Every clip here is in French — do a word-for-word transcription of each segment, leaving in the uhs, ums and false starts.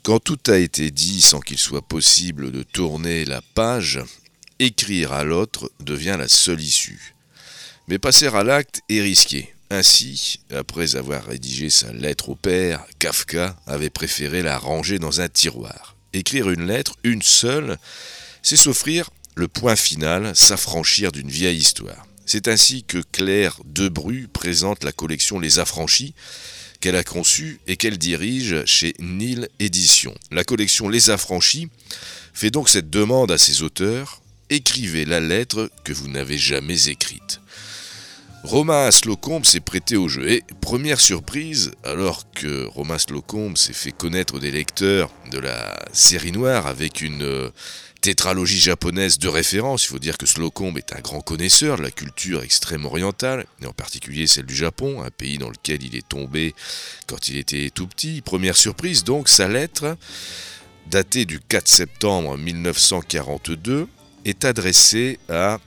Quand tout a été dit sans qu'il soit possible de tourner la page, écrire à l'autre devient la seule issue. Mais passer à l'acte est risqué. Ainsi, après avoir rédigé sa lettre au père, Kafka avait préféré la ranger dans un tiroir. Écrire une lettre, une seule, c'est s'offrir le point final, s'affranchir d'une vieille histoire. C'est ainsi que Claire Debru présente la collection Les Affranchis, qu'elle a conçue et qu'elle dirige chez Nil Éditions. La collection Les Affranchis fait donc cette demande à ses auteurs: écrivez la lettre que vous n'avez jamais écrite. Romain Slocombe s'est prêté au jeu et, première surprise, alors que Romain Slocombe s'est fait connaître des lecteurs de la série noire avec une euh, tétralogie japonaise de référence. Il faut dire que Slocombe est un grand connaisseur de la culture extrême orientale, et en particulier celle du Japon, un pays dans lequel il est tombé quand il était tout petit. Première surprise donc, sa lettre, datée du quatre septembre mille neuf cent quarante-deux, est adressée à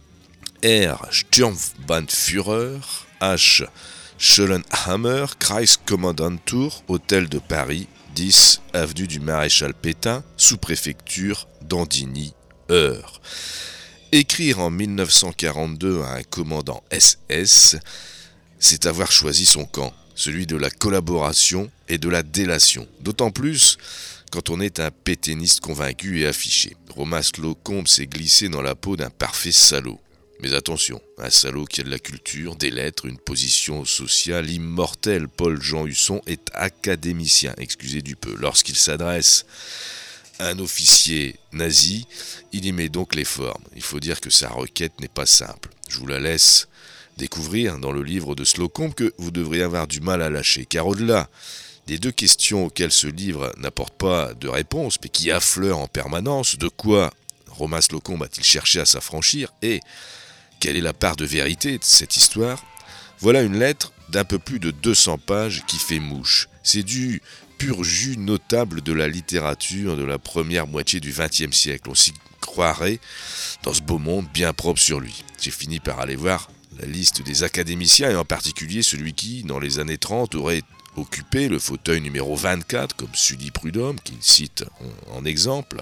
R. Sturmbannführer, H. Schollenhammer, Kreiskommandantur, Hôtel de Paris, dix avenue du Maréchal Pétain, sous-préfecture d'Andigny, Eure. Écrire en mille neuf cent quarante-deux à un commandant S S, c'est avoir choisi son camp, celui de la collaboration et de la délation. D'autant plus quand on est un pétainiste convaincu et affiché. Romain Slocombe s'est glissé dans la peau d'un parfait salaud. Mais attention, un salaud qui a de la culture, des lettres, une position sociale immortelle. Paul-Jean Husson est académicien, excusez du peu. Lorsqu'il s'adresse à un officier nazi, il y met donc les formes. Il faut dire que sa requête n'est pas simple. Je vous la laisse découvrir dans le livre de Slocombe que vous devriez avoir du mal à lâcher. Car au-delà des deux questions auxquelles ce livre n'apporte pas de réponse, mais qui affleurent en permanence, de quoi Romain Slocombe a-t-il cherché à s'affranchir et quelle est la part de vérité de cette histoire? Voilà une lettre d'un peu plus de deux cents pages qui fait mouche. C'est du pur jus notable de la littérature de la première moitié du vingtième siècle. On s'y croirait dans ce beau monde bien propre sur lui. J'ai fini par aller voir la liste des académiciens et en particulier celui qui, dans les années trente, aurait occupé le fauteuil numéro vingt-quatre, comme Sully Prudhomme, qu'il cite en, en exemple.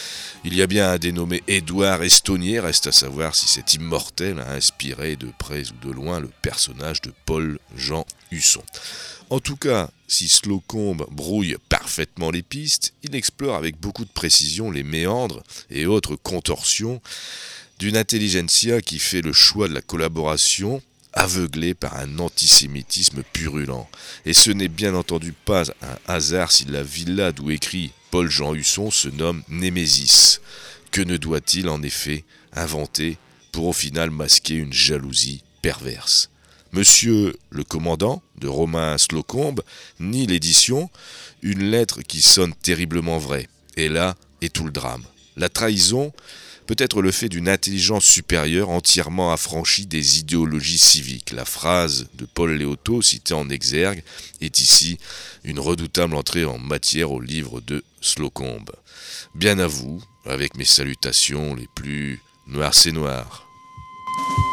Il y a bien un dénommé Édouard Estonnier, reste à savoir si cet immortel a inspiré de près ou de loin le personnage de Paul-Jean Husson. En tout cas, si Slocombe brouille parfaitement les pistes, il explore avec beaucoup de précision les méandres et autres contorsions d'une intelligentsia qui fait le choix de la collaboration, aveuglé par un antisémitisme purulent. Et ce n'est bien entendu pas un hasard si la villa d'où écrit Paul-Jean Husson se nomme Némésis. Que ne doit-il en effet inventer pour au final masquer une jalousie perverse? Monsieur le commandant de Romain Slocombe nie l'édition, une lettre qui sonne terriblement vraie. Et là est tout le drame. La trahison peut être le fait d'une intelligence supérieure entièrement affranchie des idéologies civiques. La phrase de Paul Léotot, citée en exergue, est ici une redoutable entrée en matière au livre de Slocombe. Bien à vous, avec mes salutations les plus noires c'est noir.